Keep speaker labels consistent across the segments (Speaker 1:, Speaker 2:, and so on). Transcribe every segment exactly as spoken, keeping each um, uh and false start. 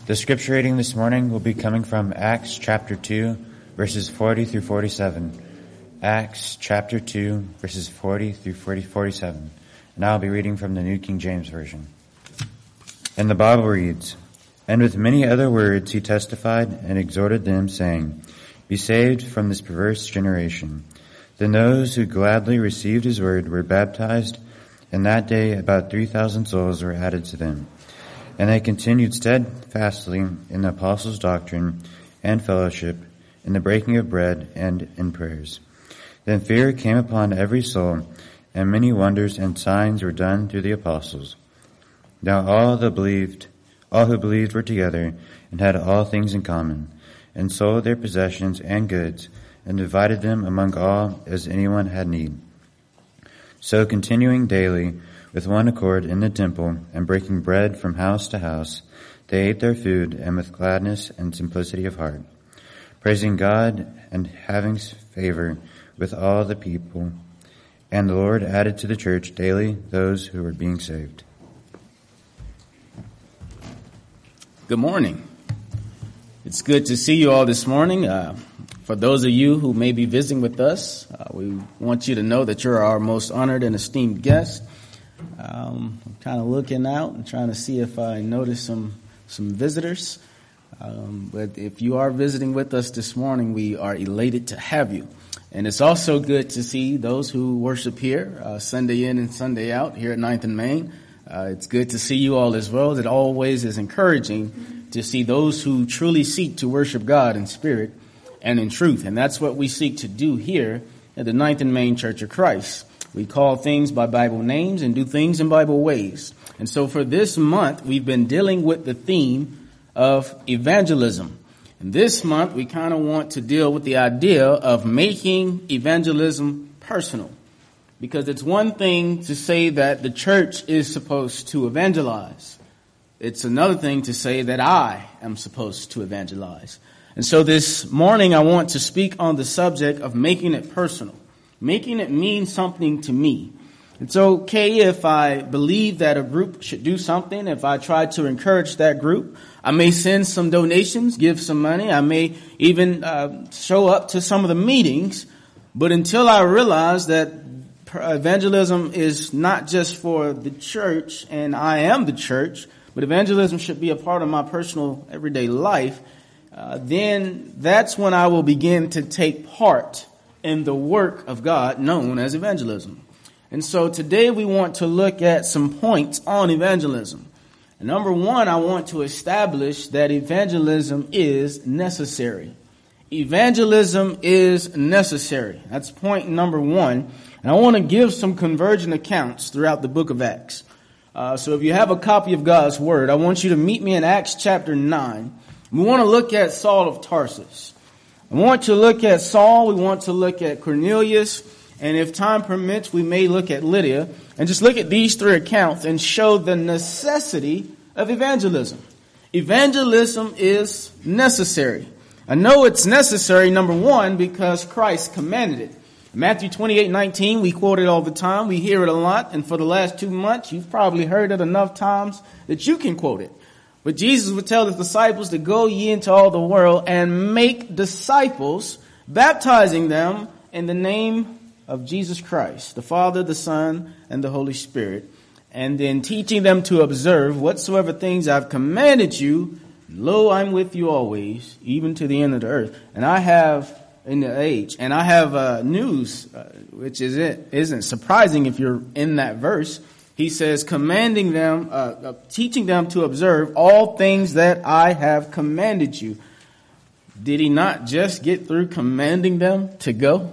Speaker 1: The scripture reading this morning will be coming from Acts chapter two, verses forty through forty-seven. Acts chapter two, verses forty through forty-seven. And I'll be reading from the New King James Version. And the Bible reads, "And with many other words he testified and exhorted them, saying, Be saved from this perverse generation. Then those who gladly received his word were baptized, and that day about three thousand souls were added to them. And they continued steadfastly in the apostles' doctrine and fellowship, in the breaking of bread and in prayers. Then fear came upon every soul, and many wonders and signs were done through the apostles. Now all the believed, all who believed were together, and had all things in common, and sold their possessions and goods, and divided them among all as anyone had need. So continuing daily with one accord in the temple, and breaking bread from house to house, they ate their food, and with gladness and simplicity of heart, praising God and having favor with all the people. And the Lord added to the church daily those who were being saved."
Speaker 2: Good morning. It's good to see you all this morning. Uh, for those of you who may be visiting with us, uh, we want you to know that you're our most honored and esteemed guest. Um, I'm kind of looking out and trying to see if I notice some some visitors. Um, but if you are visiting with us this morning, we are elated to have you. And it's also good to see those who worship here, uh, Sunday in and Sunday out here at ninth and Main. Uh, it's good to see you all as well. It always is encouraging to see those who truly seek to worship God in spirit and in truth. And that's what we seek to do here at the ninth and Main Church of Christ. We call things by Bible names and do things in Bible ways. And so for this month, we've been dealing with the theme of evangelism. And this month, we kind of want to deal with the idea of making evangelism personal. Because it's one thing to say that the church is supposed to evangelize. It's another thing to say that I am supposed to evangelize. And so this morning, I want to speak on the subject of making it personal. Making it mean something to me. It's okay if I believe that a group should do something. If I try to encourage that group, I may send some donations, give some money. I may even uh, show up to some of the meetings. But until I realize that evangelism is not just for the church and I am the church, but evangelism should be a part of my personal everyday life, uh, then that's when I will begin to take part in the work of God known as evangelism. And so today we want to look at some points on evangelism. And number one, I want to establish that evangelism is necessary. Evangelism is necessary. That's point number one. And I want to give some convergent accounts throughout the book of Acts. Uh, so if you have a copy of God's Word, I want you to meet me in Acts chapter nine. We want to look at Saul of Tarsus. We want to look at Saul, we want to look at Cornelius, and if time permits, we may look at Lydia, and just look at these three accounts and show the necessity of evangelism. Evangelism is necessary. I know it's necessary, number one, because Christ commanded it. Matthew twenty-eight nineteen, we quote it all the time, we hear it a lot, and for the last two months, you've probably heard it enough times that you can quote it. But Jesus would tell his disciples to go ye into all the world and make disciples, baptizing them in the name of Jesus Christ, the Father, the Son, and the Holy Spirit, and then teaching them to observe whatsoever things I've commanded you. Lo, I'm with you always, even to the end of the earth. And I have in the age, and I have uh, news, uh, which is it isn't surprising if you're in that verse. He says, commanding them, uh, uh, teaching them to observe all things that I have commanded you. Did he not just get through commanding them to go?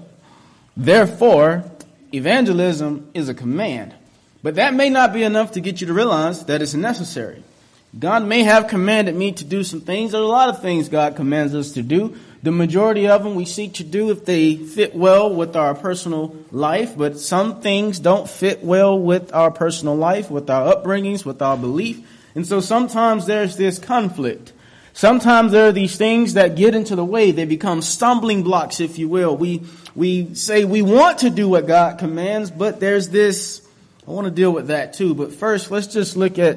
Speaker 2: Therefore, evangelism is a command. But that may not be enough to get you to realize that it's necessary. God may have commanded me to do some things. There are a lot of things God commands us to do. The majority of them we seek to do if they fit well with our personal life, but some things don't fit well with our personal life, with our upbringings, with our belief. And so sometimes there's this conflict. Sometimes there are these things that get into the way. They become stumbling blocks, if you will. We we say we want to do what God commands, but there's this, I want to deal with that too. But first, let's just look at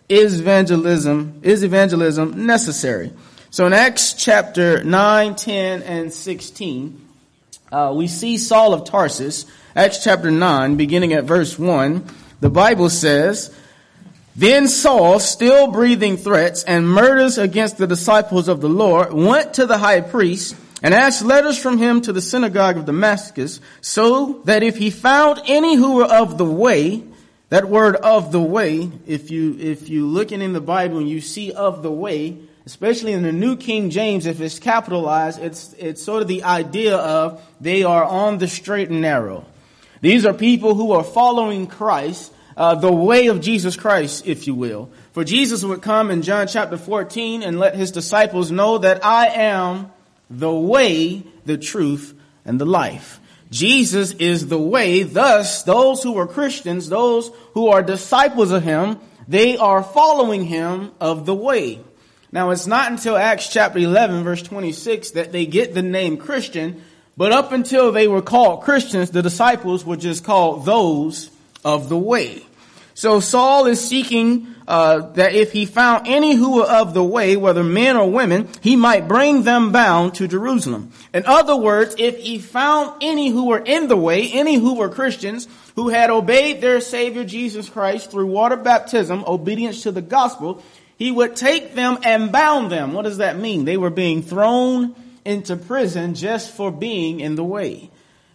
Speaker 2: Is evangelism, is evangelism necessary? So in Acts chapter nine, ten, and sixteen, uh, we see Saul of Tarsus. Acts chapter nine, beginning at verse one, the Bible says, "Then Saul, still breathing threats and murders against the disciples of the Lord, went to the high priest and asked letters from him to the synagogue of Damascus, so that if he found any who were of the way," that word "of the way," if you, if you looking in the Bible and you see "of the way," especially in the New King James, if it's capitalized, it's, it's sort of the idea of they are on the straight and narrow. These are people who are following Christ, uh, the way of Jesus Christ, if you will. For Jesus would come in John chapter fourteen and let his disciples know that I am the way, the truth, and the life. Jesus is the way. Thus, those who are Christians, those who are disciples of him, they are following him of the way. Now, it's not until Acts chapter eleven, verse twenty-six, that they get the name Christian. But up until they were called Christians, the disciples were just called those of the way. So Saul is seeking uh, that if he found any who were of the way, whether men or women, he might bring them bound to Jerusalem. In other words, if he found any who were in the way, any who were Christians, who had obeyed their Savior Jesus Christ through water baptism, obedience to the gospel, he would take them and bound them. What does that mean? They were being thrown into prison just for being in the way.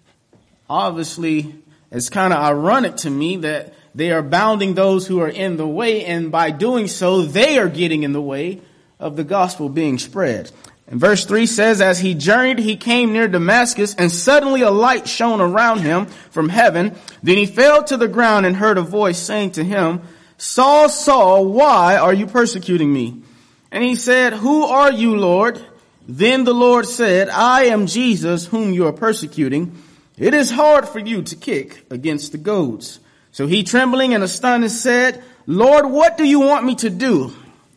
Speaker 2: Obviously, it's kind of ironic to me that they are bounding those who are in the way, and by doing so, they are getting in the way of the gospel being spread. And verse three says, "As he journeyed, he came near Damascus, and suddenly a light shone around him from heaven. Then he fell to the ground and heard a voice saying to him, 'Saul, Saul, why are you persecuting me?' And he said, 'Who are you, Lord?' Then the Lord said, 'I am Jesus whom you are persecuting. It is hard for you to kick against the goads.' So he, trembling and astonished, said, 'Lord, what do you want me to do?'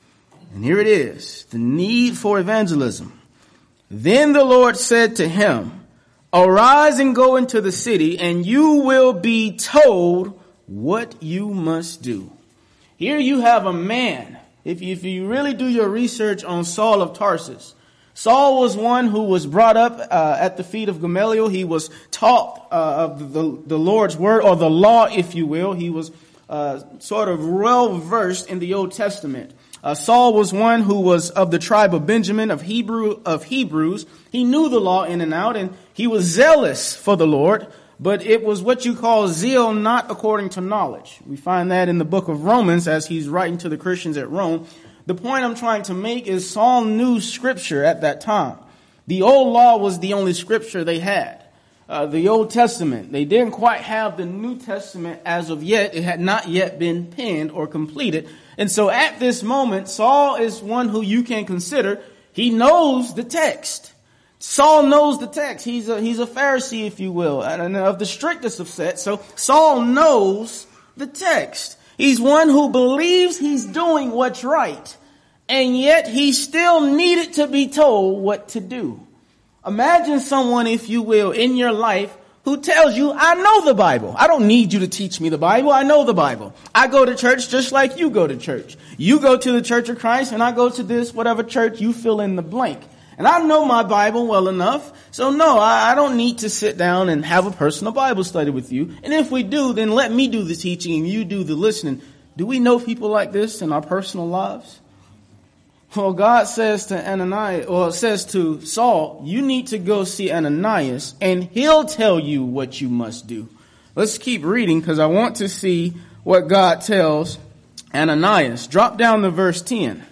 Speaker 2: And here it is, the need for evangelism. Then the Lord said to him, 'Arise and go into the city, and you will be told what you must do.'" Here you have a man, if you, if you really do your research on Saul of Tarsus, Saul was one who was brought up uh, at the feet of Gamaliel. He was taught uh, of the, the Lord's word, or the law, if you will. He was uh, sort of well versed in the Old Testament. Uh, Saul was one who was of the tribe of Benjamin, of Hebrew of Hebrews. He knew the law in and out, and he was zealous for the Lord. But it was what you call zeal not according to knowledge. We find that in the book of Romans as he's writing to the Christians at Rome. The point I'm trying to make is Saul knew scripture at that time. The old law was the only scripture they had. Uh, the Old Testament. They didn't quite have the New Testament as of yet. It had not yet been penned or completed. And so at this moment, Saul is one who you can consider. He knows the text. Saul knows the text. He's a, he's a Pharisee, if you will, and of the strictest of sets. So Saul knows the text. He's one who believes he's doing what's right, and yet he still needed to be told what to do. Imagine someone, if you will, in your life who tells you, "I know the Bible. I don't need you to teach me the Bible. I know the Bible. I go to church just like you go to church. You go to the Church of Christ, and I go to this, whatever church, you fill in the blank. And I know my Bible well enough, so no, I, I don't need to sit down and have a personal Bible study with you. And if we do, then let me do the teaching and you do the listening." Do we know people like this in our personal lives? Well, God says to Ananias, or says to Saul, you need to go see Ananias, and he'll tell you what you must do. Let's keep reading, because I want to see what God tells Ananias. Drop down to verse ten.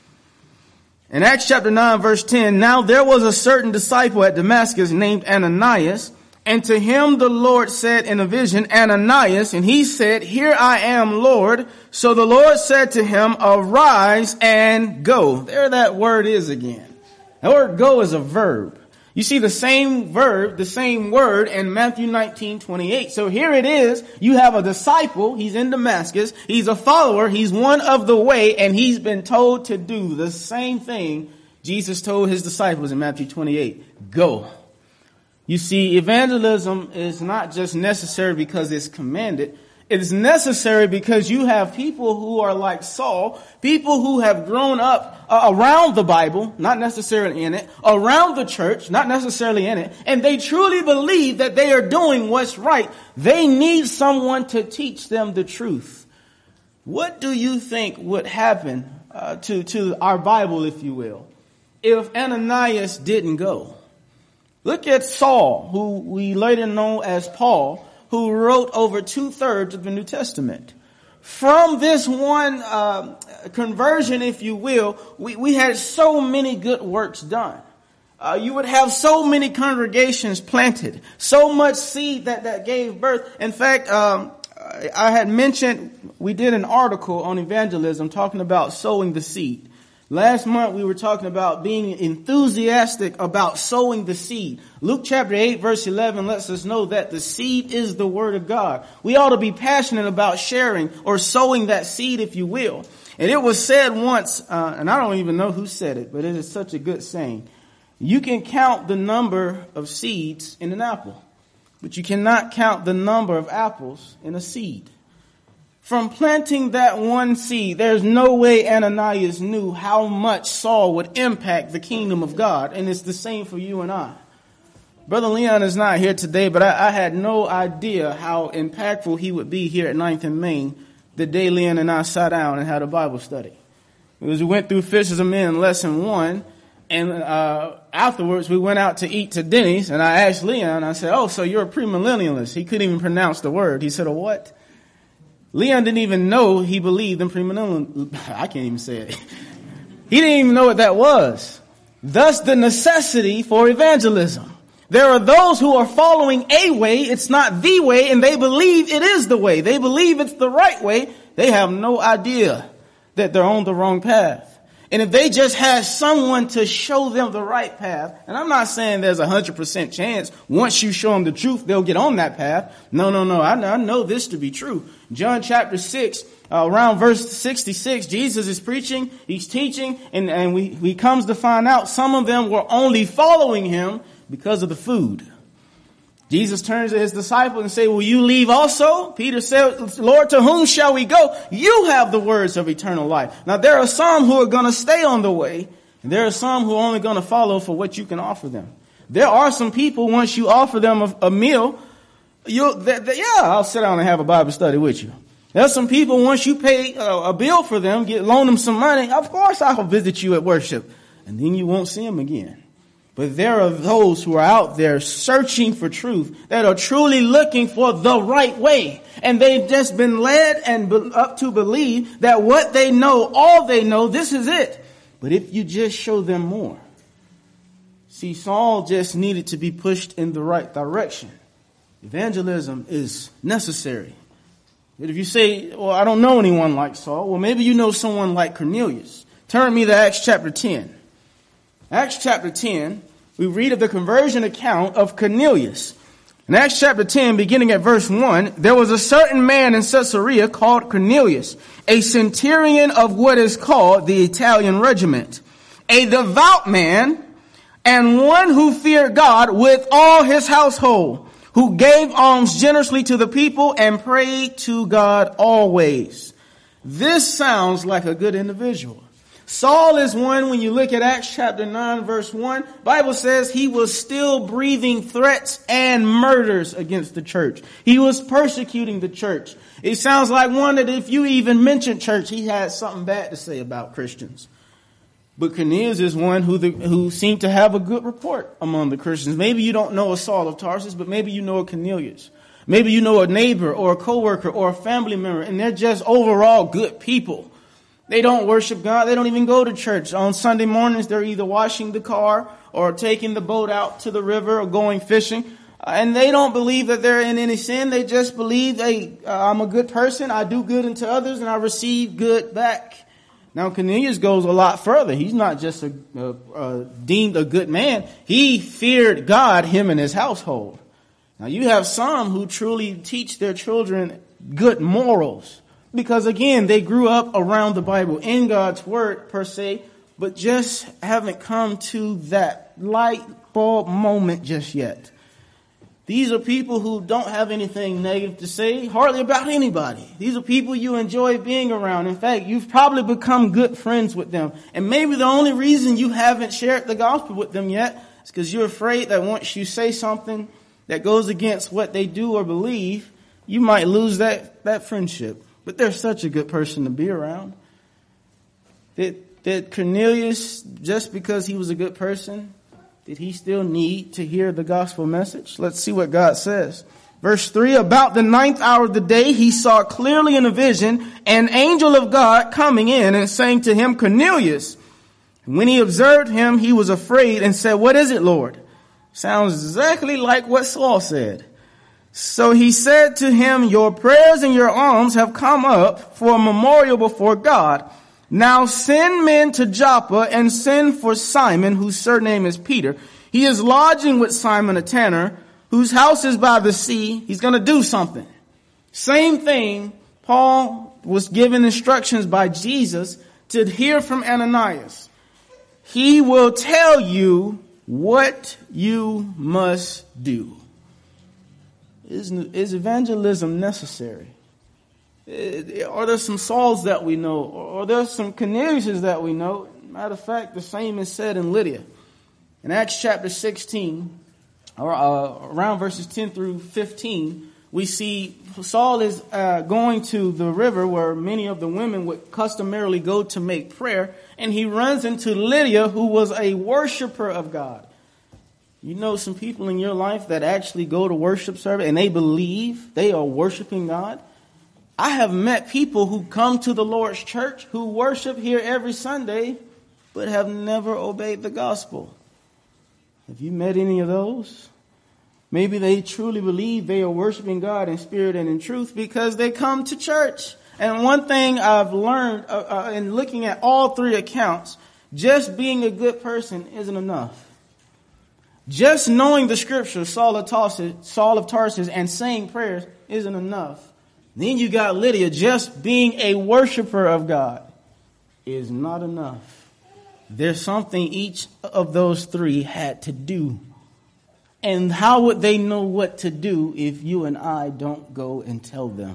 Speaker 2: In Acts chapter nine, verse ten, "Now there was a certain disciple at Damascus named Ananias, and to him the Lord said in a vision, 'Ananias,' and he said, 'Here I am, Lord.' So the Lord said to him, 'Arise and go.'" There that word is again. That word "go" is a verb. You see the same verb, the same word in Matthew nineteen twenty-eight. So here it is. You have a disciple. He's in Damascus. He's a follower. He's one of the way, and he's been told to do the same thing Jesus told his disciples in Matthew twenty-eight. Go. You see, evangelism is not just necessary because it's commanded. It is necessary because you have people who are like Saul, people who have grown up uh, around the Bible, not necessarily in it, around the church, not necessarily in it, and they truly believe that they are doing what's right. They need someone to teach them the truth. What do you think would happen uh, to, to our Bible, if you will, if Ananias didn't go? Look at Saul, who we later know as Paul, who wrote over two-thirds of the New Testament. From this one uh, conversion, if you will, we, we had so many good works done. Uh, you would have so many congregations planted, so much seed that, that gave birth. In fact, um, I had mentioned, we did an article on evangelism talking about sowing the seed. Last month we were talking about being enthusiastic about sowing the seed. Luke chapter eight verse eleven lets us know that the seed is the word of God. We ought to be passionate about sharing or sowing that seed, if you will. And it was said once, uh, and I don't even know who said it, but it is such a good saying. You can count the number of seeds in an apple, but you cannot count the number of apples in a seed. From planting that one seed, there's no way Ananias knew how much Saul would impact the kingdom of God. And it's the same for you and I. Brother Leon is not here today, but I, I had no idea how impactful he would be here at Ninth and Main the day Leon and I sat down and had a Bible study. Because we went through Fishers of Men lesson one, and uh afterwards we went out to eat to Denny's, and I asked Leon, I said, oh, so you're a premillennialist. He couldn't even pronounce the word. He said, a what? Leon didn't even know he believed in premillennialism. I can't even say it. He didn't even know what that was. Thus the necessity for evangelism. There are those who are following a way. It's not the way, and they believe it is the way. They believe it's the right way. They have no idea that they're on the wrong path. And if they just had someone to show them the right path, and I'm not saying there's a hundred percent chance once you show them the truth, they'll get on that path. No, no, no. I know, I know this to be true. John chapter six, uh, around verse sixty-six, Jesus is preaching, he's teaching, and, and we, we comes to find out some of them were only following him because of the food. Jesus turns to his disciples and say, will you leave also? Peter said, Lord, to whom shall we go? You have the words of eternal life. Now there are some who are going to stay on the way, and there are some who are only going to follow for what you can offer them. There are some people, once you offer them a, a meal, you'll, they, they, yeah, I'll sit down and have a Bible study with you. There's some people, once you pay a, a bill for them, get loan them some money, of course I'll visit you at worship. And then you won't see them again. But there are those who are out there searching for truth, that are truly looking for the right way. And they've just been led and be, up to believe that what they know, all they know, this is it. But if you just show them more. See, Saul just needed to be pushed in the right direction. Evangelism is necessary. But if you say, well, I don't know anyone like Saul, well, maybe you know someone like Cornelius. Turn me to Acts chapter ten. Acts chapter ten, we read of the conversion account of Cornelius. In Acts chapter ten, beginning at verse one, there was a certain man in Caesarea called Cornelius, a centurion of what is called the Italian regiment, a devout man, and one who feared God with all his household, who gave alms generously to the people and prayed to God always. This sounds like a good individual. Saul is one, when you look at Acts chapter nine verse one, Bible says he was still breathing threats and murders against the church. He was persecuting the church. It sounds like one that if you even mention church, he had something bad to say about Christians. But Cornelius is one who the, who seemed to have a good report among the Christians. Maybe you don't know a Saul of Tarsus, but maybe you know a Cornelius. Maybe you know a neighbor or a coworker or a family member, and they're just overall good people. They don't worship God. They don't even go to church. On Sunday mornings, they're either washing the car or taking the boat out to the river or going fishing. Uh, and they don't believe that they're in any sin. They just believe, hey, uh, I'm a good person. I do good unto others and I receive good back. Now, Cornelius goes a lot further. He's not just a, a, a deemed a good man. He feared God, him and his household. Now, you have some who truly teach their children good morals. Because again, they grew up around the Bible, in God's word per se, but just haven't come to that light bulb moment just yet. These are people who don't have anything negative to say, hardly about anybody. These are people you enjoy being around. In fact, you've probably become good friends with them. And maybe the only reason you haven't shared the gospel with them yet is because you're afraid that once you say something that goes against what they do or believe, you might lose that, that friendship. But they're such a good person to be around. Did, did Cornelius, just because he was a good person, did he still need to hear the gospel message? Let's see what God says. Verse three, about the ninth hour of the day, he saw clearly in a vision an angel of God coming in and saying to him, Cornelius. And when he observed him, he was afraid and said, what is it, Lord? Sounds exactly like what Saul said. So he said to him, your prayers and your alms have come up for a memorial before God. Now send men to Joppa and send for Simon, whose surname is Peter. He is lodging with Simon a tanner, whose house is by the sea. He's going to do something. Same thing. Paul was given instructions by Jesus to hear from Ananias. He will tell you what you must do. Is, is evangelism necessary? Are there some Sauls that we know? Or are there some Corneliuses that we know? Matter of fact, the same is said in Lydia. In Acts chapter sixteen, or uh, around verses ten through fifteen, we see Saul is uh, going to the river where many of the women would customarily go to make prayer, and he runs into Lydia, who was a worshiper of God. You know some people in your life that actually go to worship service and they believe they are worshiping God? I have met people who come to the Lord's church who worship here every Sunday, but have never obeyed the gospel. Have you met any of those? Maybe they truly believe they are worshiping God in spirit and in truth because they come to church. And one thing I've learned uh, uh, in looking at all three accounts, just being a good person isn't enough. Just knowing the scripture, Saul of Tarsus, Saul of Tarsus, and saying prayers isn't enough. Then you got Lydia, just being a worshiper of God is not enough. There's something each of those three had to do. And how would they know what to do if you and I don't go and tell them?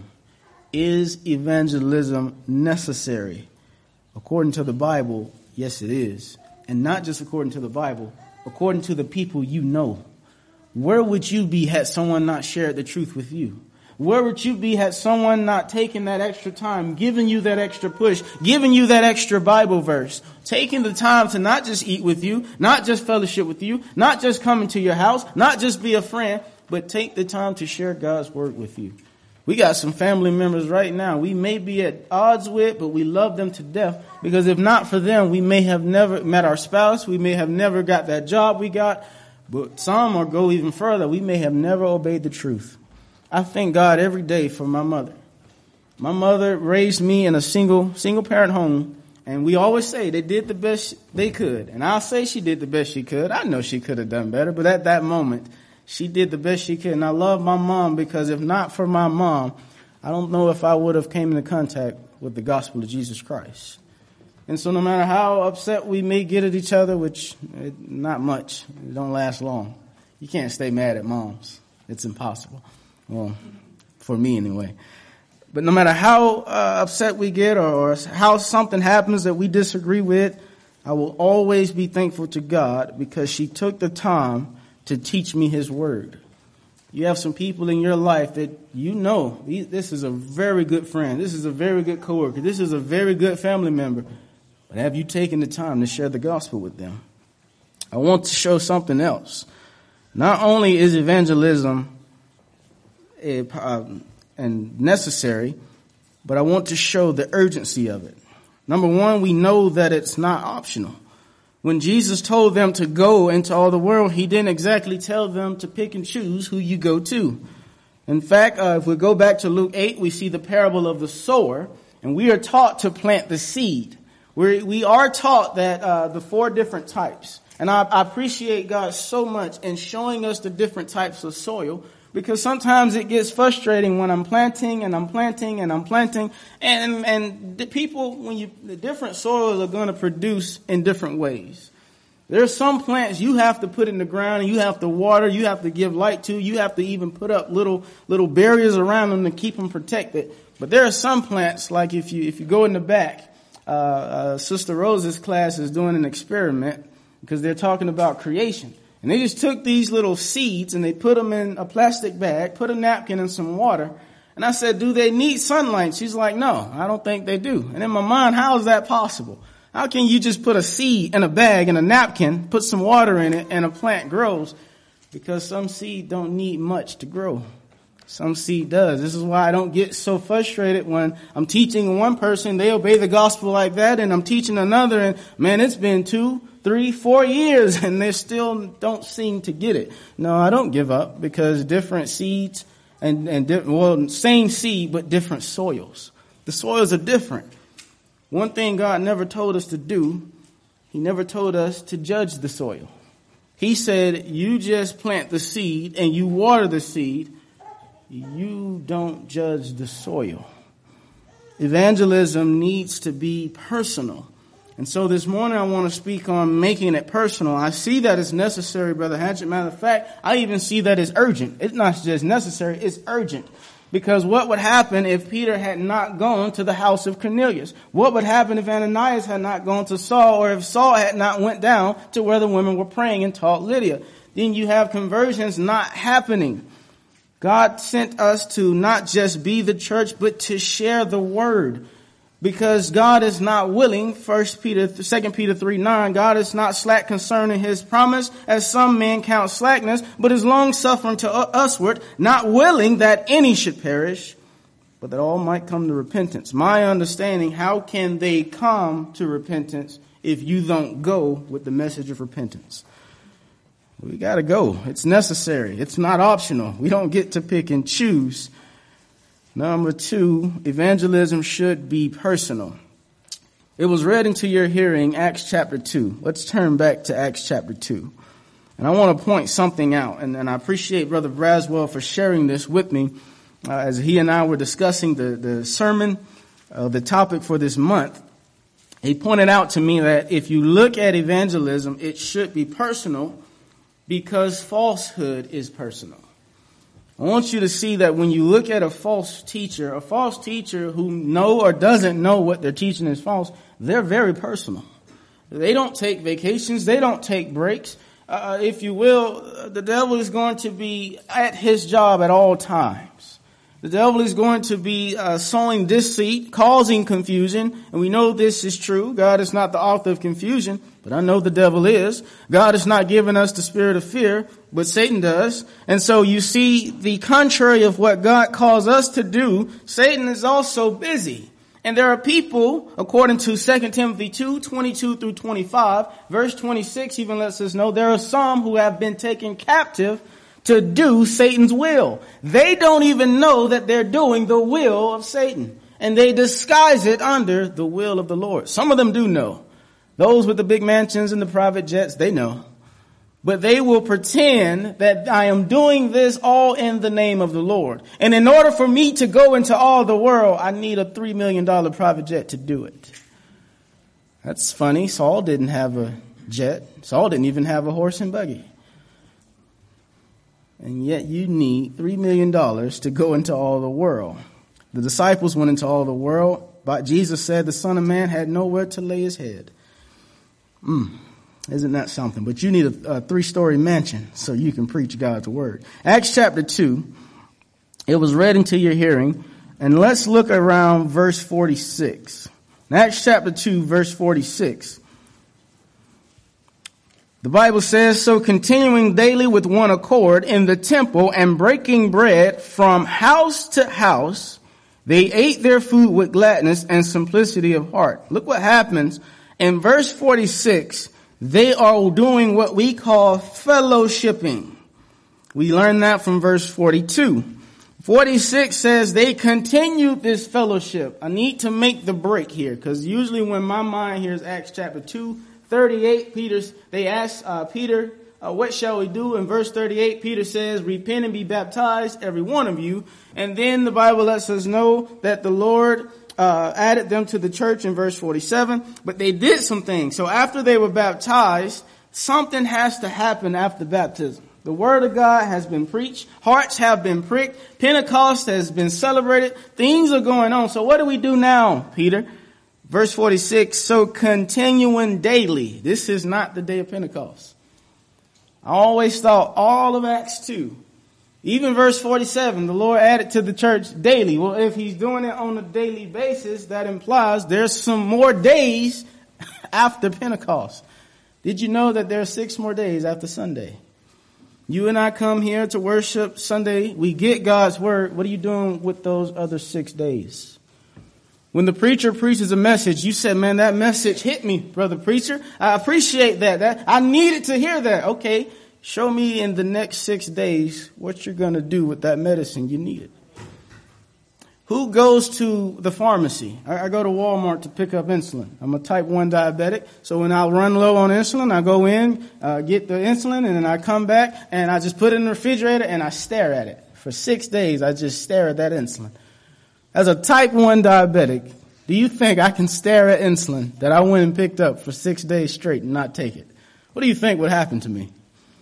Speaker 2: Is evangelism necessary? According to the Bible, yes it is. And not just according to the Bible, according to the people you know. Where would you be had someone not shared the truth with you? Where would you be had someone not taken that extra time, giving you that extra push, giving you that extra Bible verse, taking the time to not just eat with you, not just fellowship with you, not just come into your house, not just be a friend, but take the time to share God's word with you. We got some family members right now we may be at odds with, but we love them to death, because if not for them, we may have never met our spouse. We may have never got that job we got, but some, or go even further, we may have never obeyed the truth. I thank God every day for my mother. My mother raised me in a single, single parent home. And we always say they did the best they could. And I'll say she did the best she could. I know she could have done better, but at that moment, she did the best she could. And I love my mom, because if not for my mom, I don't know if I would have came into contact with the gospel of Jesus Christ. And so no matter how upset we may get at each other, which it, not much, it don't last long. You can't stay mad at moms. It's impossible. Well, for me anyway. But no matter how uh, upset we get, or, or how something happens that we disagree with, I will always be thankful to God, because she took the time to teach me his word. You have some people in your life that you know, this is a very good friend. This is a very good coworker. This is a very good family member. But have you taken the time to share the gospel with them? I want to show something else. Not only is evangelism Uh, and necessary, but I want to show the urgency of it. Number one, we know that it's not optional. When Jesus told them to go into all the world, he didn't exactly tell them to pick and choose who you go to. In fact, uh, if we go back to Luke eight, we see the parable of the sower, and we are taught to plant the seed. We're, we are taught that uh, the four different types. And I, I appreciate God so much in showing us the different types of soil, because sometimes it gets frustrating when I'm planting and I'm planting and I'm planting. And, and the people, when you, the different soils are going to produce in different ways. There are some plants you have to put in the ground and you have to water, you have to give light to, you have to even put up little, little barriers around them to keep them protected. But there are some plants, like if you, if you go in the back, uh, uh, Sister Rose's class is doing an experiment because they're talking about creation. And they just took these little seeds and they put them in a plastic bag, put a napkin and some water. And I said, do they need sunlight? She's like, no, I don't think they do. And in my mind, how is that possible? How can you just put a seed in a bag and a napkin, put some water in it, and a plant grows? Because some seed don't need much to grow. Some seed does. This is why I don't get so frustrated when I'm teaching one person, they obey the gospel like that, and I'm teaching another, and man, it's been two, three, four years, and they still don't seem to get it. No, I don't give up, because different seeds, and, and well, same seed, but different soils. The soils are different. One thing God never told us to do, he never told us to judge the soil. He said, you just plant the seed and you water the seed. You don't judge the soil. Evangelism needs to be personal. And so this morning I want to speak on making it personal. I see that it's necessary, Brother Hatchett. Matter of fact, I even see that it's urgent. It's not just necessary, it's urgent. Because what would happen if Peter had not gone to the house of Cornelius? What would happen if Ananias had not gone to Saul, or if Saul had not went down to where the women were praying and taught Lydia? Then you have conversions not happening. God sent us to not just be the church, but to share the word. Because God is not willing, First Peter, Second Peter three nine, God is not slack concerning his promise, as some men count slackness, but is long suffering to usward, not willing that any should perish, but that all might come to repentance. My understanding, how can they come to repentance if you don't go with the message of repentance? We gotta go. It's necessary. It's not optional. We don't get to pick and choose. Number two, evangelism should be personal. It was read into your hearing, Acts chapter two. Let's turn back to Acts chapter two. And I want to point something out, and, and I appreciate Brother Braswell for sharing this with me uh, as he and I were discussing the, the sermon, uh, the topic for this month. He pointed out to me that if you look at evangelism, it should be personal because falsehood is personal. I want you to see that when you look at a false teacher, a false teacher who know or doesn't know what they're teaching is false, they're very personal. They don't take vacations. They don't take breaks. Uh, if you will, the devil is going to be at his job at all times. The devil is going to be uh, sowing deceit, causing confusion. And we know this is true. God is not the author of confusion, but I know the devil is. God has not given us the spirit of fear, but Satan does. And so you see, the contrary of what God calls us to do, Satan is also busy. And there are people, according to Second Timothy two, twenty-two through twenty-five, verse twenty-six even lets us know there are some who have been taken captive to do Satan's will. They don't even know that they're doing the will of Satan. And they disguise it under the will of the Lord. Some of them do know. Those with the big mansions and the private jets, they know. But they will pretend that I am doing this all in the name of the Lord. And in order for me to go into all the world, I need a three million dollars private jet to do it. That's funny. Saul didn't have a jet. Saul didn't even have a horse and buggy. And yet you need three million dollars to go into all the world. The disciples went into all the world, but Jesus said the Son of Man had nowhere to lay his head. Mm. Isn't that something? But you need a, a three-story mansion so you can preach God's word. Acts chapter two, it was read into your hearing. And let's look around verse forty-six. In Acts chapter two, verse forty-six. The Bible says, so continuing daily with one accord in the temple and breaking bread from house to house, they ate their food with gladness and simplicity of heart. Look what happens in verse forty-six. They are doing what we call fellowshipping. We learn that from verse forty-two. forty-six says they continued this fellowship. I need to make the break here because usually when my mind hears Acts chapter two, thirty-eight, Peter's, they ask uh, Peter, uh, what shall we do? In verse thirty-eight, Peter says, repent and be baptized, every one of you. And then the Bible lets us know that the Lord Uh, added them to the church in verse forty-seven, but they did some things. So after they were baptized, Something has to happen after baptism. The word of God has been preached. Hearts have been pricked. Pentecost has been celebrated. Things are going on. So what do we do now, Peter? Verse forty-six, so continuing daily. This is not the day of Pentecost. I always thought all of Acts two, even verse forty-seven, the Lord added to the church daily. Well, if he's doing it on a daily basis, that implies there's some more days after Pentecost. Did you know that there are six more days after Sunday? You and I come here to worship Sunday. We get God's word. What are you doing with those other six days? When the preacher preaches a message, you said, man, that message hit me, brother preacher. I appreciate that. That I needed to hear that. Okay, show me in the next six days what you're going to do with that medicine you needed. Who goes to the pharmacy? I, I go to Walmart to pick up insulin. I'm a type one diabetic, so when I run low on insulin, I go in, uh, get the insulin, and then I come back, and I just put it in the refrigerator, and I stare at it. For six days, I just stare at that insulin. As a type one diabetic, do you think I can stare at insulin that I went and picked up for six days straight and not take it? What do you think would happen to me?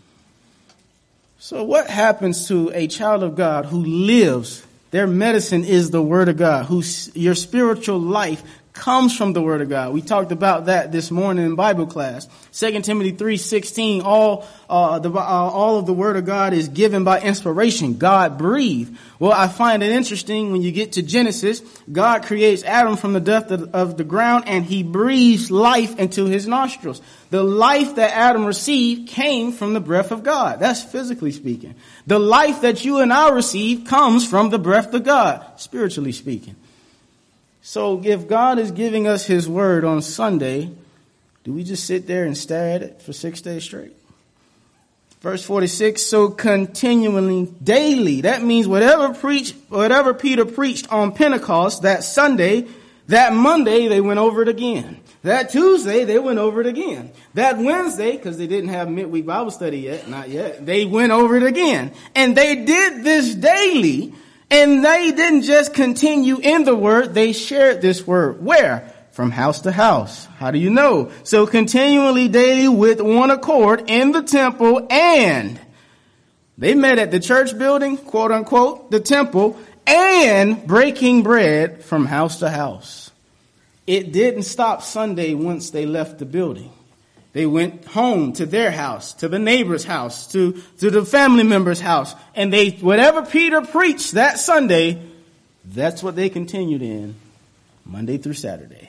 Speaker 2: So what happens to a child of God who lives? Their medicine is the word of God, whose your spiritual life comes from the word of God. We talked about that this morning in Bible class. Second Timothy three sixteen, all, uh, the, uh, all of the word of God is given by inspiration. God breathed. Well, I find it interesting when you get to Genesis, God creates Adam from the dust of, of the ground and he breathes life into his nostrils. The life that Adam received came from the breath of God. That's physically speaking. The life that you and I receive comes from the breath of God, spiritually speaking. So if God is giving us his word on Sunday, do we just sit there and stare at it for six days straight? Verse forty-six, so continually, daily. That means whatever preach, whatever Peter preached on Pentecost that Sunday, that Monday they went over it again. That Tuesday they went over it again. That Wednesday, because they didn't have midweek Bible study yet, not yet, they went over it again. And they did this daily. And they didn't just continue in the word, they shared this word. Where? From house to house. How do you know? So continually daily with one accord in the temple, and they met at the church building, quote unquote, the temple, and breaking bread from house to house. It didn't stop Sunday once they left the building. They went home to their house, to the neighbor's house, to, to the family member's house. And they, whatever Peter preached that Sunday, that's what they continued in Monday through Saturday.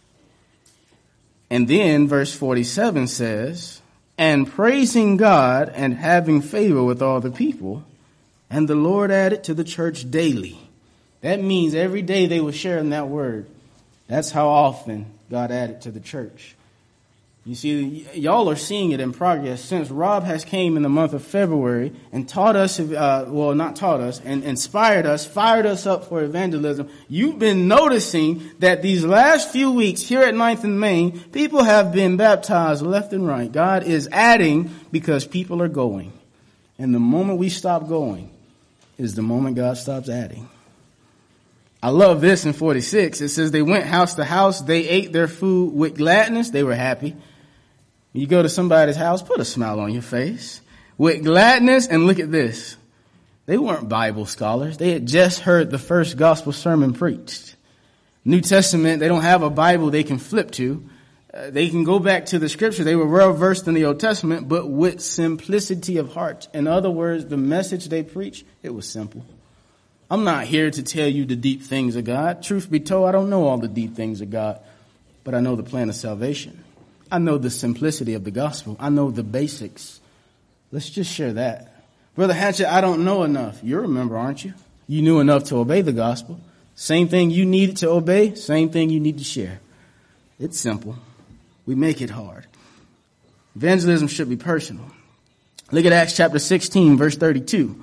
Speaker 2: And then verse forty-seven says, and praising God and having favor with all the people, and the Lord added to the church daily. That means every day they were sharing that word. That's how often God added to the church. You see, y'all are seeing it in progress since Rob has came in the month of February and taught us, uh, well, not taught us, and inspired us, fired us up for evangelism. You've been noticing that these last few weeks here at ninth and Main, people have been baptized left and right. God is adding because people are going. And the moment we stop going is the moment God stops adding. I love this in forty-six. It says they went house to house. They ate their food with gladness. They were happy. You go to somebody's house, put a smile on your face with gladness. And look at this. They weren't Bible scholars. They had just heard the first gospel sermon preached. New Testament, they don't have a Bible they can flip to. Uh, they can go back to the scripture. They were well versed in the Old Testament, but with simplicity of heart. In other words, the message they preached, it was simple. I'm not here to tell you the deep things of God. Truth be told, I don't know all the deep things of God, but I know the plan of salvation. I know the simplicity of the gospel. I know the basics. Let's just share that. Brother Hatchett, I don't know enough. You remember, aren't you? You knew enough to obey the gospel. Same thing you needed to obey, same thing you need to share. It's simple. We make it hard. Evangelism should be personal. Look at Acts chapter sixteen, verse thirty-two.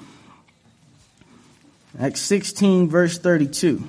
Speaker 2: Acts sixteen, verse thirty-two.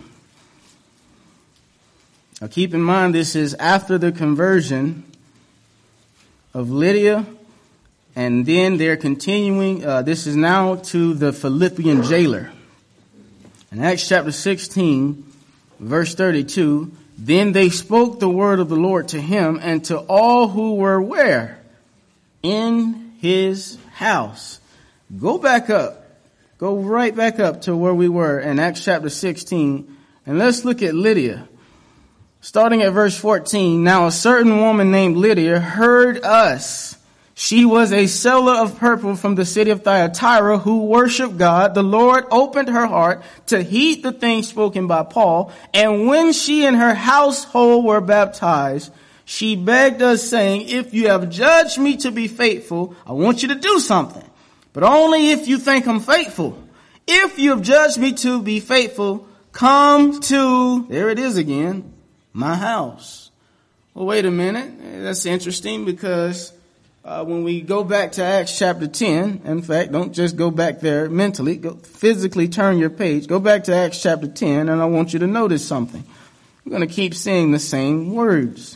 Speaker 2: Now keep in mind, this is after the conversion of Lydia, and then they're continuing. Uh, this is now to the Philippian jailer. In Acts chapter sixteen, verse thirty-two, then they spoke the word of the Lord to him and to all who were where? in his house. Go back up. Go right back up to where we were in Acts chapter sixteen. And let's look at Lydia. Starting at verse fourteen. Now a certain woman named Lydia heard us. She was a seller of purple from the city of Thyatira who worshiped God. The Lord opened her heart to heed the things spoken by Paul. And when she and her household were baptized, she begged us, saying, if you have judged me to be faithful, I want you to do something. But only if you think I'm faithful. If you have judged me to be faithful, come to, there it is again, my house. Well, wait a minute. That's interesting because Uh, when we go back to Acts chapter ten, in fact, don't just go back there mentally, go physically turn your page, go back to Acts chapter ten, and I want you to notice something. We're going to keep saying the same words.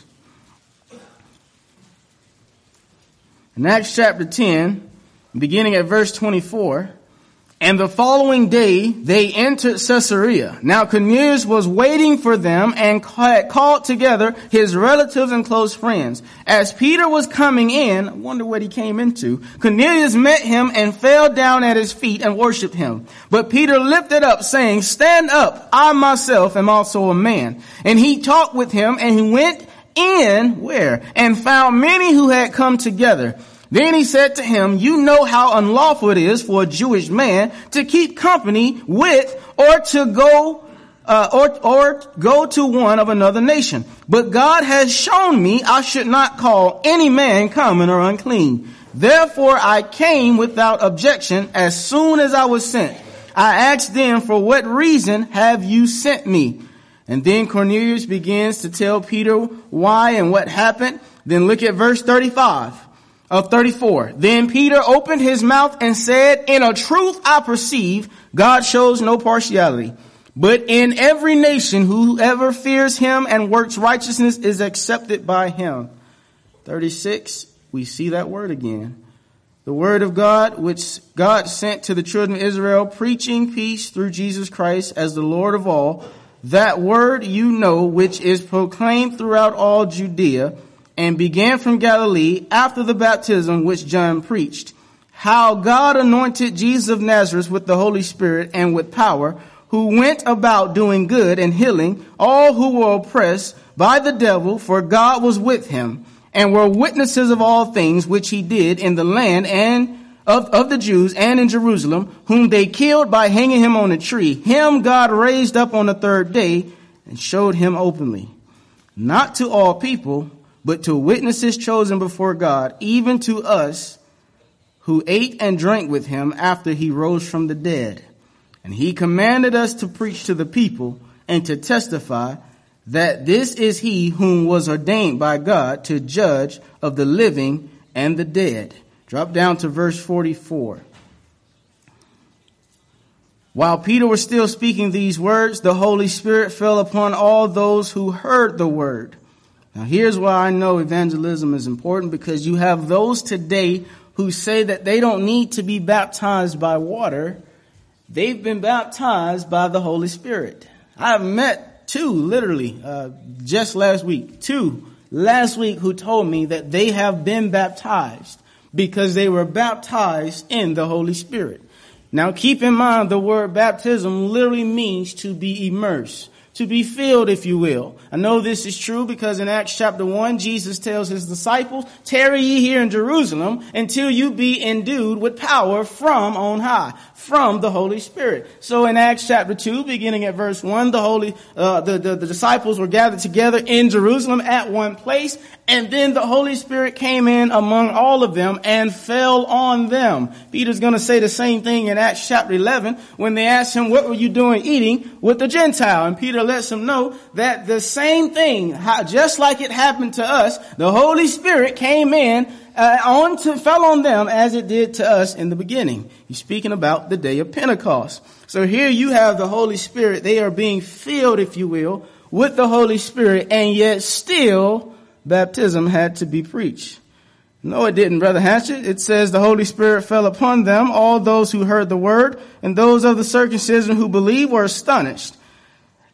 Speaker 2: In Acts chapter ten, beginning at verse twenty-four, and the following day they entered Caesarea. Now Cornelius was waiting for them and had called together his relatives and close friends. As Peter was coming in, I wonder what he came into, Cornelius met him and fell down at his feet and worshipped him. But Peter lifted up, saying, stand up, I myself am also a man. And he talked with him, and he went in, where? And found many who had come together. Then he said to him, you know how unlawful it is for a Jewish man to keep company with or to go uh, or or go to one of another nation. But God has shown me I should not call any man common or unclean. Therefore I came without objection as soon as I was sent. I asked them, for what reason have you sent me? And then Cornelius begins to tell Peter why and what happened. Then look at verse thirty-five. Of thirty-four. Then Peter opened his mouth and said, in a truth I perceive God shows no partiality, but in every nation whoever fears him and works righteousness is accepted by him. thirty-six. We see that word again. The word of God, which God sent to the children of Israel, preaching peace through Jesus Christ as the Lord of all. That word you know, which is proclaimed throughout all Judea, and began from Galilee after the baptism which John preached, how God anointed Jesus of Nazareth with the Holy Spirit and with power, who went about doing good and healing all who were oppressed by the devil, for God was with him, and were witnesses of all things which he did in the land and of, of the Jews and in Jerusalem, whom they killed by hanging him on a tree. Him God raised up on the third day and showed him openly, not to all people, but to witnesses chosen before God, even to us who ate and drank with him after he rose from the dead. And he commanded us to preach to the people and to testify that this is he whom was ordained by God to judge of the living and the dead. Drop down to verse forty-four. While Peter was still speaking these words, the Holy Spirit fell upon all those who heard the word. Now here's why I know evangelism is important, because you have those today who say that they don't need to be baptized by water. They've been baptized by the Holy Spirit. I've met two, literally, uh, just last week, two last week who told me that they have been baptized because they were baptized in the Holy Spirit. Now keep in mind the word baptism literally means to be immersed, to be filled, if you will. I know this is true because in Acts chapter one, Jesus tells his disciples, tarry ye here in Jerusalem until you be endued with power from on high, from the Holy Spirit. So in Acts chapter two, beginning at verse one, the holy, uh, the, the, the disciples were gathered together in Jerusalem at one place. And then the Holy Spirit came in among all of them and fell on them. Peter's going to say the same thing in Acts chapter eleven when they asked him, what were you doing eating with the Gentile? And Peter lets them know that the same thing, how, just like it happened to us, the Holy Spirit came in uh, on to, fell on them as it did to us in the beginning. He's speaking about the day of Pentecost. So here you have the Holy Spirit. They are being filled, if you will, with the Holy Spirit, and yet still baptism had to be preached. No, it didn't, Brother Hatchett. It says the Holy Spirit fell upon them, all those who heard the word, and those of the circumcision who believed were astonished.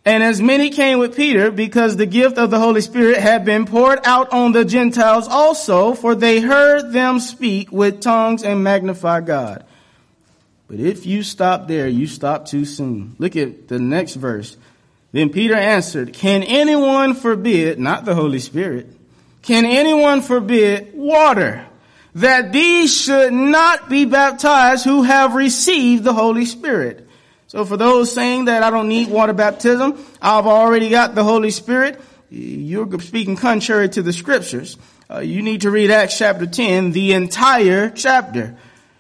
Speaker 2: And as many came with Peter, because the gift of the Holy Spirit had been poured out on the Gentiles also, for they heard them speak with tongues and magnify God. But if you stop there, you stop too soon. Look at the next verse. Then Peter answered, can anyone forbid, not the Holy Spirit, can anyone forbid water, that these should not be baptized who have received the Holy Spirit? So for those saying that I don't need water baptism, I've already got the Holy Spirit, you're speaking contrary to the scriptures. Uh, you need to read Acts chapter ten, the entire chapter.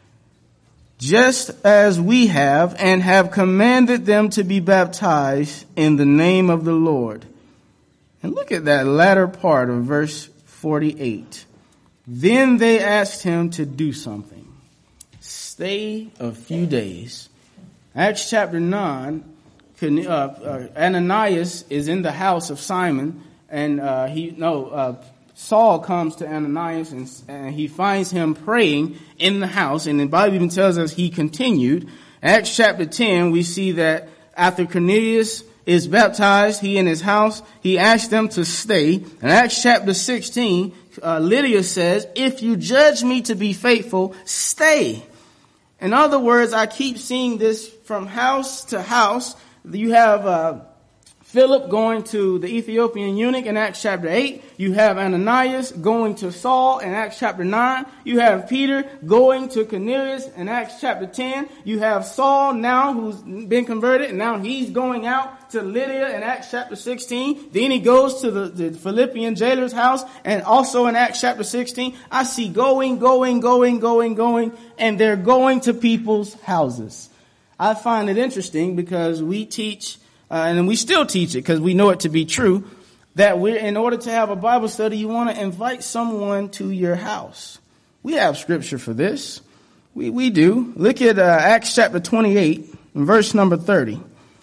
Speaker 2: Just as we have and have commanded them to be baptized in the name of the Lord. And look at that latter part of verse forty-eight. Then they asked him to do something. Stay a few days. Acts chapter nine, uh, uh, Ananias is in the house of Simon, and uh, he no uh, Saul comes to Ananias and, and he finds him praying in the house, and the Bible even tells us he continued. Acts chapter ten, we see that after Cornelius is baptized, he in his house, he asked them to stay. In Acts chapter sixteen, uh, Lydia says, if you judge me to be faithful, stay. In other words, I keep seeing this from house to house. You have uh, Philip going to the Ethiopian eunuch in Acts chapter eight. You have Ananias going to Saul in Acts chapter nine. You have Peter going to Cornelius in Acts chapter ten. You have Saul now who's been converted, and now he's going out to Lydia in Acts chapter sixteen. Then he goes to the, the Philippian jailer's house, and also in Acts chapter sixteen. I see going, going, going, going, going, and they're going to people's houses. I find it interesting because we teach, uh, and we still teach it because we know it to be true, that we're, in order to have a Bible study, you want to invite someone to your house. We have scripture for this. We, we do. Look at uh, Acts chapter twenty-eight, verse number thirty.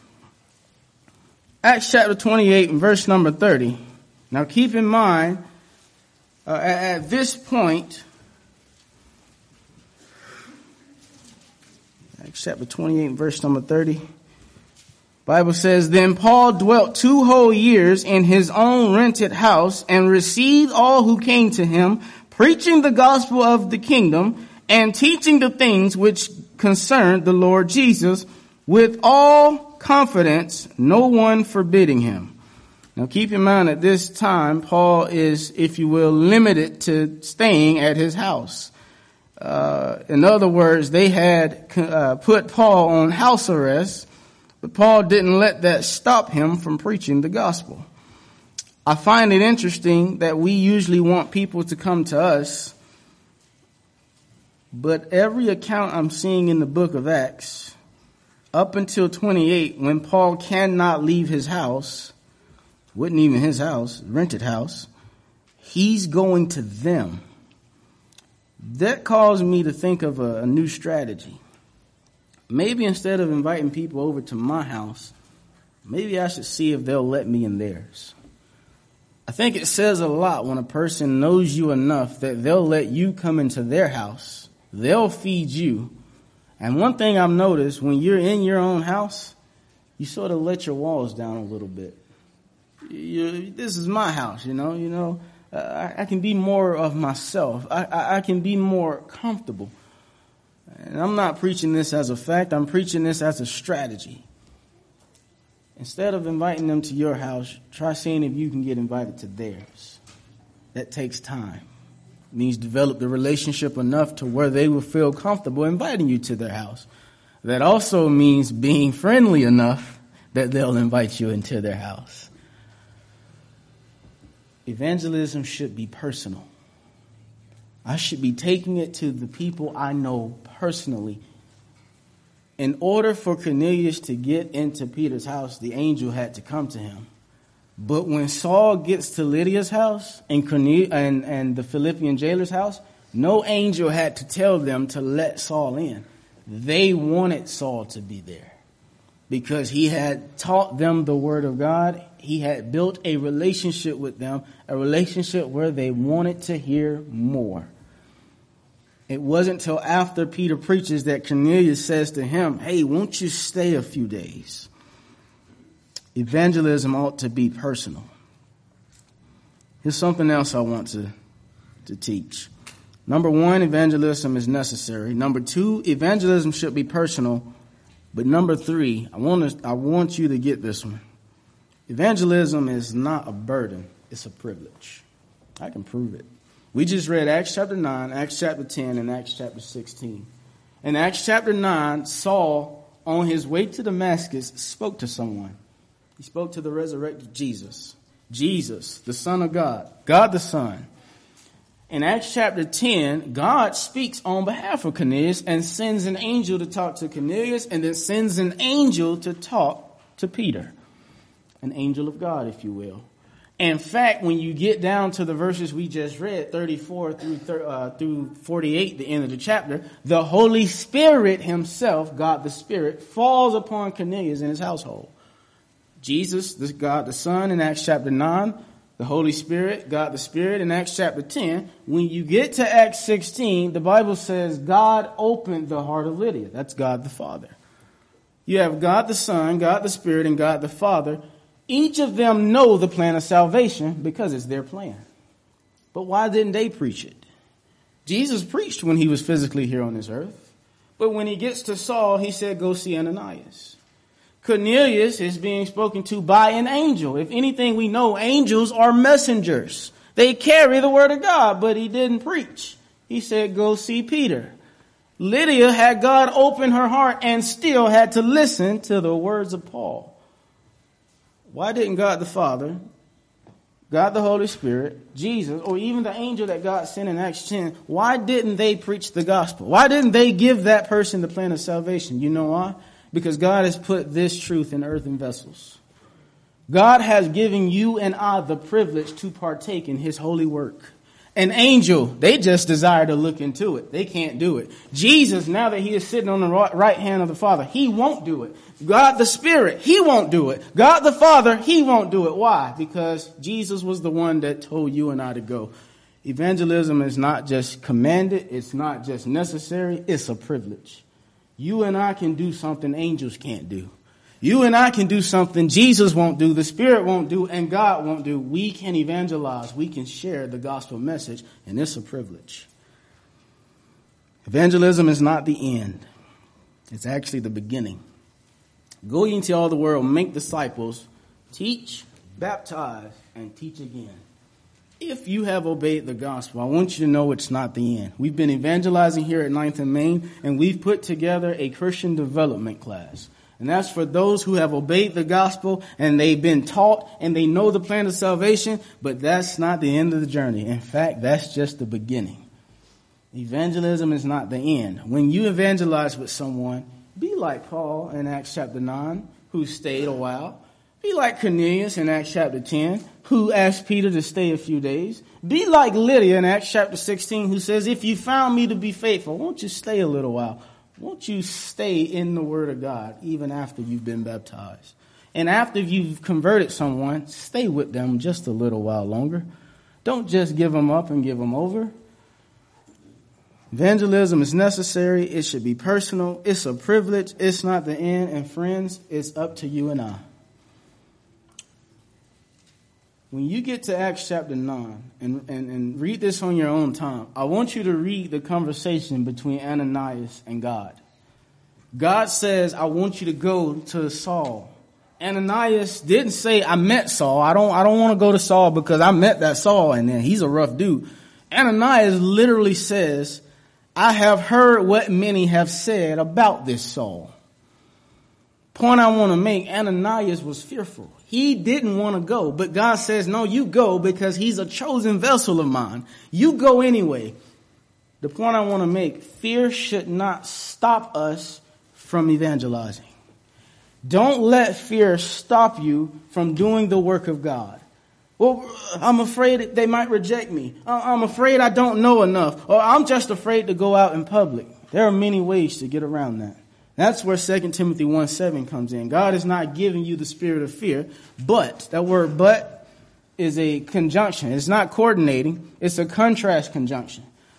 Speaker 2: Acts chapter twenty-eight, verse number thirty. Now keep in mind, uh, at, at this point, Acts chapter twenty-eight, verse number thirty. Bible says, then Paul dwelt two whole years in his own rented house and received all who came to him, preaching the gospel of the kingdom and teaching the things which concerned the Lord Jesus with all confidence, no one forbidding him. Now keep in mind at this time, Paul is, if you will, limited to staying at his house. Uh, in other words, they had uh, put Paul on house arrest, but Paul didn't let that stop him from preaching the gospel. I find it interesting that we usually want people to come to us, but every account I'm seeing in the book of Acts, up until twenty-eight, when Paul cannot leave his house, wasn't even his house, rented house, he's going to them. That caused me to think of a, a new strategy. Maybe instead of inviting people over to my house, maybe I should see if they'll let me in theirs. I think it says a lot when a person knows you enough that they'll let you come into their house. They'll feed you. And one thing I've noticed, when you're in your own house, you sort of let your walls down a little bit. You, this is my house, you know, you know. Uh, I, I can be more of myself. I, I, I can be more comfortable. And I'm not preaching this as a fact. I'm preaching this as a strategy. Instead of inviting them to your house, try seeing if you can get invited to theirs. That takes time. It means develop the relationship enough to where they will feel comfortable inviting you to their house. That also means being friendly enough that they'll invite you into their house. Evangelism should be personal. I should be taking it to the people I know personally. In order for Cornelius to get into Peter's house, the angel had to come to him. But when Saul gets to Lydia's house and, Cornelius, and, and the Philippian jailer's house, no angel had to tell them to let Saul in. They wanted Saul to be there because he had taught them the word of God. He had built a relationship with them, a relationship where they wanted to hear more. It wasn't till after Peter preaches that Cornelius says to him, hey, won't you stay a few days? evangelism ought to be personal. Here's something else I want to, to teach. Number one, evangelism is necessary. Number two, evangelism should be personal. But number three, I want to, I want you to get this one. Evangelism is not a burden. It's a privilege. I can prove it. We just read Acts chapter nine, Acts chapter ten, and Acts chapter sixteen. In Acts chapter nine, Saul, on his way to Damascus, spoke to someone. He spoke to the resurrected Jesus. Jesus, the Son of God. God the Son. In Acts chapter ten, God speaks on behalf of Cornelius and sends an angel to talk to Cornelius and then sends an angel to talk to Peter. An angel of God, if you will. In fact, when you get down to the verses we just read, thirty-four through uh, through forty-eight, the end of the chapter, the Holy Spirit himself, God the Spirit, falls upon Cornelius and his household. Jesus, this God the Son in Acts chapter nine, the Holy Spirit, God the Spirit in Acts chapter ten. When you get to Acts sixteen, the Bible says God opened the heart of Lydia. That's God the Father. You have God the Son, God the Spirit, and God the Father. Each of them know the plan of salvation because it's their plan. But why didn't they preach it? Jesus preached when he was physically here on this earth. But when he gets to Saul, he said, go see Ananias. Cornelius is being spoken to by an angel. If anything, we know angels are messengers. They carry the word of God, but he didn't preach. He said, go see Peter. Lydia had God open her heart and still had to listen to the words of Paul. Why didn't God the Father, God the Holy Spirit, Jesus, or even the angel that God sent in Acts ten, why didn't they preach the gospel? Why didn't they give that person the plan of salvation? You know why? Because God has put this truth in earthen vessels. God has given you and I the privilege to partake in his holy work. An angel, they just desire to look into it. They can't do it. Jesus, now that he is sitting on the right hand of the Father, he won't do it. God the Spirit, he won't do it. God the Father, he won't do it. Why? Because Jesus was the one that told you and I to go. Evangelism is not just commanded. It's not just necessary. It's a privilege. You and I can do something angels can't do. You and I can do something Jesus won't do, the Spirit won't do, and God won't do. We can evangelize. We can share the gospel message, and it's a privilege. Evangelism is not the end. It's actually the beginning. Go ye into all the world, make disciples, teach, baptize, and teach again. If you have obeyed the gospel, I want you to know it's not the end. We've been evangelizing here at ninth and Main, and we've put together a Christian development class. And that's for those who have obeyed the gospel and they've been taught and they know the plan of salvation, but that's not the end of the journey. In fact, that's just the beginning. Evangelism is not the end. When you evangelize with someone, be like Paul in Acts chapter nine, who stayed a while. Be like Cornelius in Acts chapter ten, who asked Peter to stay a few days. Be like Lydia in Acts chapter sixteen, who says, if you found me to be faithful, won't you stay a little while? Won't you stay in the Word of God even after you've been baptized? And after you've converted someone, stay with them just a little while longer. Don't just give them up and give them over. Evangelism is necessary. It should be personal. It's a privilege. It's not the end. And friends, it's up to you and I. When you get to Acts chapter nine and, and, and read this on your own time, I want you to read the conversation between Ananias and God. God says, I want you to go to Saul. Ananias didn't say, I met Saul. I don't, I don't want to go to Saul because I met that Saul and then he's a rough dude. Ananias literally says, I have heard what many have said about this Saul. Point I want to make, Ananias was fearful. He didn't want to go, but God says, no, you go because he's a chosen vessel of mine. You go anyway. The point I want to make, fear should not stop us from evangelizing. Don't let fear stop you from doing the work of God. Well, I'm afraid they might reject me. I'm afraid I don't know enough. Or I'm just afraid to go out in public. There are many ways to get around that. That's where Second Timothy one seven comes in. God is not giving you the spirit of fear, but, that word but is a conjunction. It's not coordinating. It's a contrast conjunction.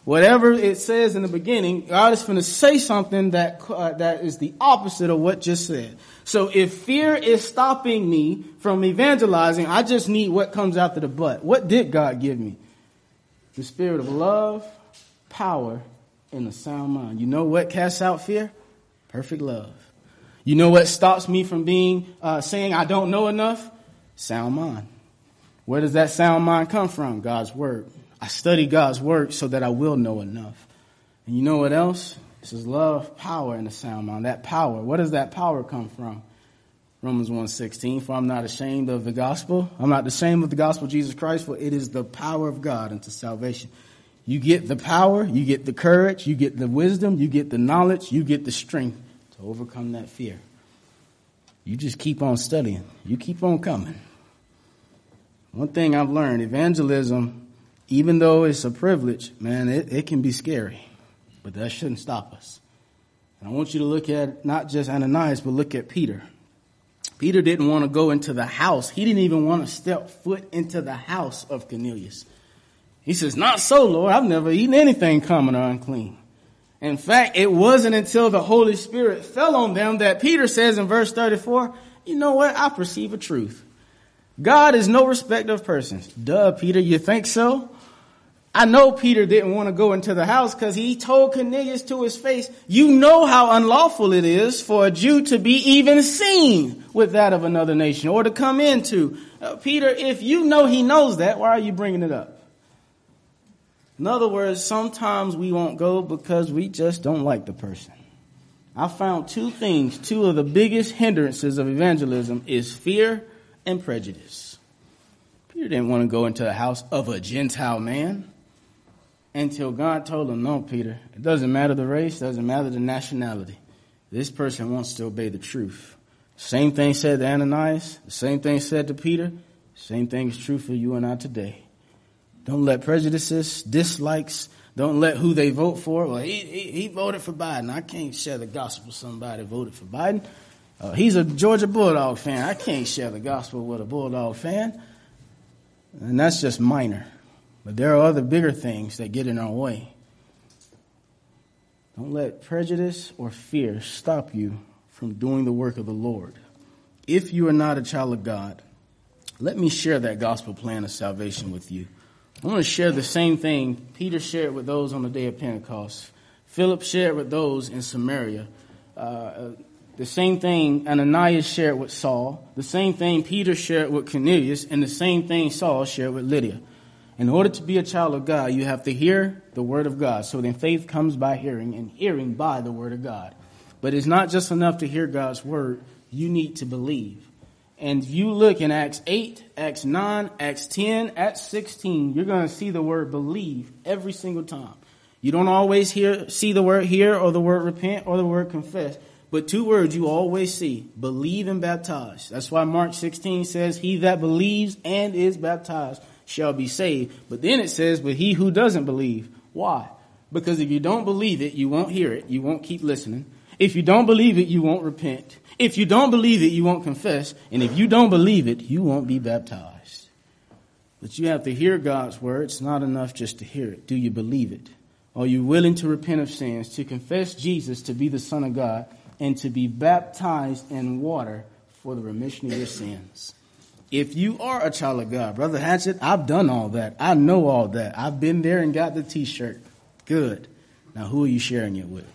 Speaker 2: Whatever it says in the beginning, God is going to say something that uh, that is the opposite of what just said. So if fear is stopping me from evangelizing, I just need what comes after the but. What did God give me? The spirit of love, power, and a sound mind. You know what casts out fear? Perfect love. You know what stops me from being uh, saying I don't know enough? Sound mind. Where does that sound mind come from? God's word. I study God's word so that I will know enough. And you know what else? This is love, power, and a sound mind. That power, where does that power come from? Romans one sixteen, for I'm not ashamed of the gospel. I'm not ashamed of the gospel of Jesus Christ, for it is the power of God unto salvation. You get the power, you get the courage, you get the wisdom, you get the knowledge, you get the strength to overcome that fear. You just keep on studying. You keep on coming. One thing I've learned, evangelism, even though it's a privilege, man, it, it can be scary. But that shouldn't stop us. And I want you to look at not just Ananias, but look at Peter. Peter didn't want to go into the house. He didn't even want to step foot into the house of Cornelius. He says, not so, Lord. I've never eaten anything common or unclean. In fact, it wasn't until the Holy Spirit fell on them that Peter says in verse thirty-four, you know what? I perceive a truth. God is no respecter of persons. Duh, Peter, you think so? I know Peter didn't want to go into the house because he told Cornelius to his face, you know how unlawful it is for a Jew to be even seen with that of another nation or to come into. Uh, Peter, if you know he knows that, why are you bringing it up? In other words, sometimes we won't go because we just don't like the person. I found two things, two of the biggest hindrances of evangelism is fear and prejudice. Peter didn't want to go into the house of a Gentile man until God told him, no, Peter, it doesn't matter the race, doesn't matter the nationality. This person wants to obey the truth. Same thing said to Ananias, the same thing said to Peter, same thing is true for you and I today. Don't let prejudices, dislikes, don't let who they vote for. Well, he, he, he voted for Biden. I can't share the gospel with somebody who voted for Biden. Uh, he's a Georgia Bulldog fan. I can't share the gospel with a Bulldog fan. And that's just minor. But there are other bigger things that get in our way. Don't let prejudice or fear stop you from doing the work of the Lord. If you are not a child of God, let me share that gospel plan of salvation with you. I want to share the same thing Peter shared with those on the day of Pentecost. Philip shared with those in Samaria. Uh, the same thing Ananias shared with Saul. The same thing Peter shared with Cornelius. And the same thing Saul shared with Lydia. In order to be a child of God, you have to hear the word of God. So then faith comes by hearing, and hearing by the word of God. But it's not just enough to hear God's word. You need to believe. And if you look in Acts eight, Acts nine, Acts ten, Acts sixteen, you're going to see the word believe every single time. You don't always hear, see the word hear or the word repent or the word confess. But two words you always see, believe and baptize. That's why Mark sixteen says, he that believes and is baptized shall be saved. But then it says, but he who doesn't believe. Why? Because if you don't believe it, you won't hear it. You won't keep listening. If you don't believe it, you won't repent. If you don't believe it, you won't confess. And if you don't believe it, you won't be baptized. But you have to hear God's word. It's not enough just to hear it. Do you believe it? Are you willing to repent of sins, to confess Jesus to be the Son of God, and to be baptized in water for the remission of your sins? If you are a child of God, Brother Hatchett, I've done all that. I know all that. I've been there and got the t-shirt. Good. Now, who are you sharing it with?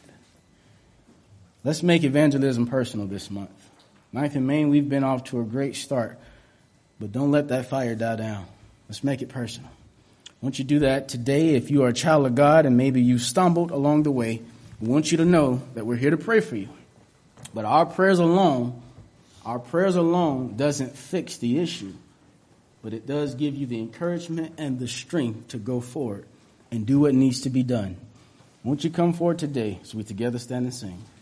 Speaker 2: Let's make evangelism personal this month. Ninth and Main, we've been off to a great start. But don't let that fire die down. Let's make it personal. Once you do that today, if you are a child of God and maybe you stumbled along the way, we want you to know that we're here to pray for you. But our prayers alone, our prayers alone doesn't fix the issue. But it does give you the encouragement and the strength to go forward and do what needs to be done. Won't you come forward today so we together stand and sing?